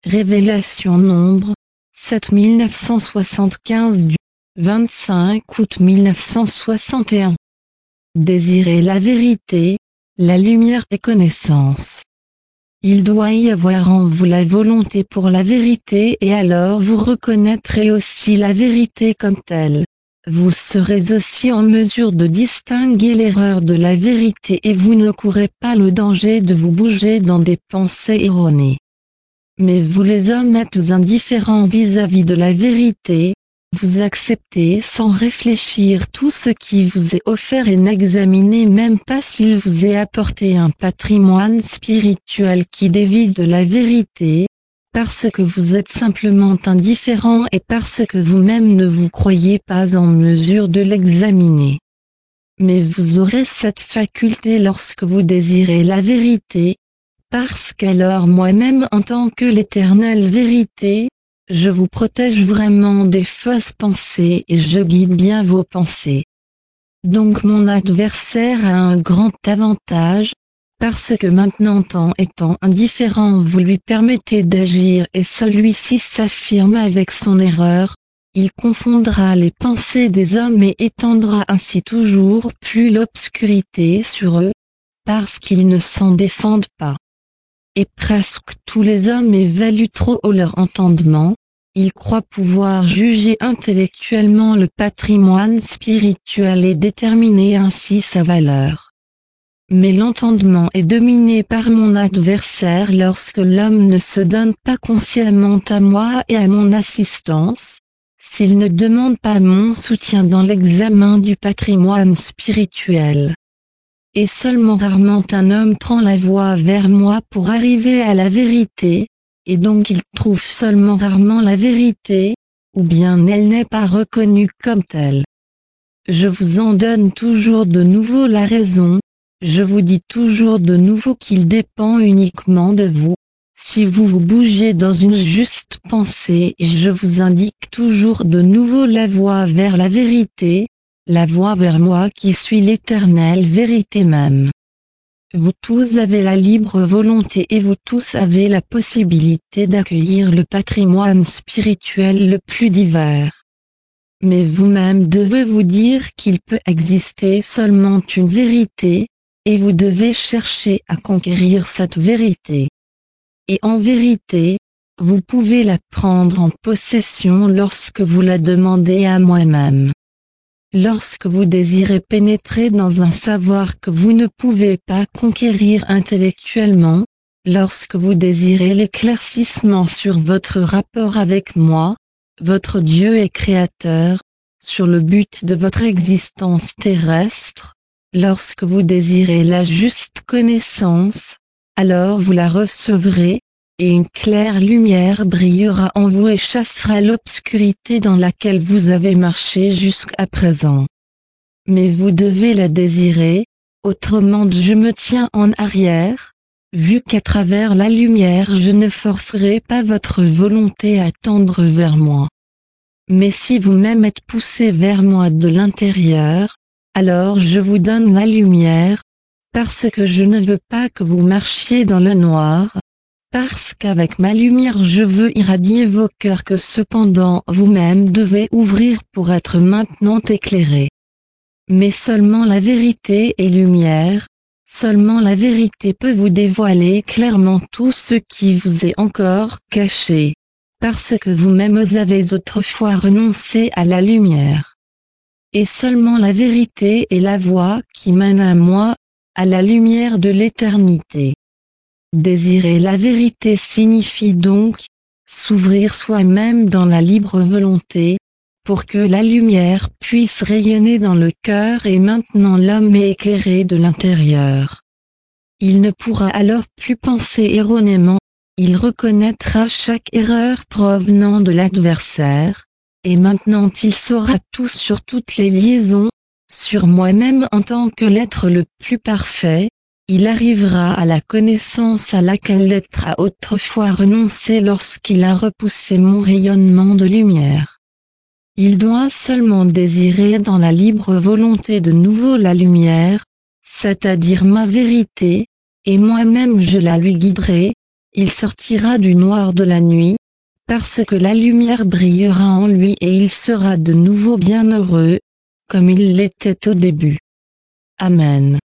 Révélation Nombre 7975 du 25 août 1961. Désirez la vérité, la lumière et connaissance. Il doit y avoir en vous la volonté pour la vérité et alors vous reconnaîtrez aussi la vérité comme telle. Vous serez aussi en mesure de distinguer l'erreur de la vérité et vous ne courrez pas le danger de vous bouger dans des pensées erronées. Mais vous les hommes êtes indifférents vis-à-vis de la vérité, vous acceptez sans réfléchir tout ce qui vous est offert et n'examinez même pas s'il vous est apporté un patrimoine spirituel qui dévie de la vérité, parce que vous êtes simplement indifférent et parce que vous-même ne vous croyez pas en mesure de l'examiner. Mais vous aurez cette faculté lorsque vous désirez la vérité, parce qu'alors moi-même en tant que l'éternelle vérité, je vous protège vraiment des fausses pensées et je guide bien vos pensées. Donc mon adversaire a un grand avantage, parce que maintenant en étant indifférent vous lui permettez d'agir et celui-ci s'affirme avec son erreur, il confondra les pensées des hommes et étendra ainsi toujours plus l'obscurité sur eux, parce qu'ils ne s'en défendent pas. Et presque tous les hommes évaluent trop haut leur entendement, ils croient pouvoir juger intellectuellement le patrimoine spirituel et déterminer ainsi sa valeur. Mais l'entendement est dominé par mon adversaire lorsque l'homme ne se donne pas consciemment à moi et à mon assistance, s'il ne demande pas mon soutien dans l'examen du patrimoine spirituel. Et seulement rarement un homme prend la voie vers moi pour arriver à la vérité, et donc il trouve seulement rarement la vérité, ou bien elle n'est pas reconnue comme telle. Je vous en donne toujours de nouveau la raison, je vous dis toujours de nouveau qu'il dépend uniquement de vous, si vous vous bougez dans une juste pensée et je vous indique toujours de nouveau la voie vers la vérité, la voie vers moi qui suis l'éternelle vérité même. Vous tous avez la libre volonté et vous tous avez la possibilité d'accueillir le patrimoine spirituel le plus divers. Mais vous-même devez vous dire qu'il peut exister seulement une vérité, et vous devez chercher à conquérir cette vérité. Et en vérité, vous pouvez la prendre en possession lorsque vous la demandez à moi-même. Lorsque vous désirez pénétrer dans un savoir que vous ne pouvez pas conquérir intellectuellement, lorsque vous désirez l'éclaircissement sur votre rapport avec moi, votre Dieu et Créateur, sur le but de votre existence terrestre, lorsque vous désirez la juste connaissance, alors vous la recevrez, et une claire lumière brillera en vous et chassera l'obscurité dans laquelle vous avez marché jusqu'à présent. Mais vous devez la désirer, autrement je me tiens en arrière, vu qu'à travers la lumière je ne forcerai pas votre volonté à tendre vers moi. Mais si vous-même êtes poussé vers moi de l'intérieur, alors je vous donne la lumière, parce que je ne veux pas que vous marchiez dans le noir, parce qu'avec ma lumière je veux irradier vos cœurs que cependant vous-même devez ouvrir pour être maintenant éclairés. Mais seulement la vérité est lumière, seulement la vérité peut vous dévoiler clairement tout ce qui vous est encore caché, parce que vous-même avez autrefois renoncé à la lumière. Et seulement la vérité est la voie qui mène à moi, à la lumière de l'éternité. Désirer la vérité signifie donc s'ouvrir soi-même dans la libre volonté, pour que la lumière puisse rayonner dans le cœur et maintenant l'homme est éclairé de l'intérieur. Il ne pourra alors plus penser erronément, il reconnaîtra chaque erreur provenant de l'adversaire, et maintenant il saura tout sur toutes les liaisons, sur moi-même en tant que l'être le plus parfait. Il arrivera à la connaissance à laquelle l'être a autrefois renoncé lorsqu'il a repoussé mon rayonnement de lumière. Il doit seulement désirer dans la libre volonté de nouveau la lumière, c'est-à-dire ma vérité, et moi-même je la lui guiderai, Il sortira du noir de la nuit, parce que la lumière brillera en lui et il sera de nouveau bienheureux, comme il l'était au début. Amen.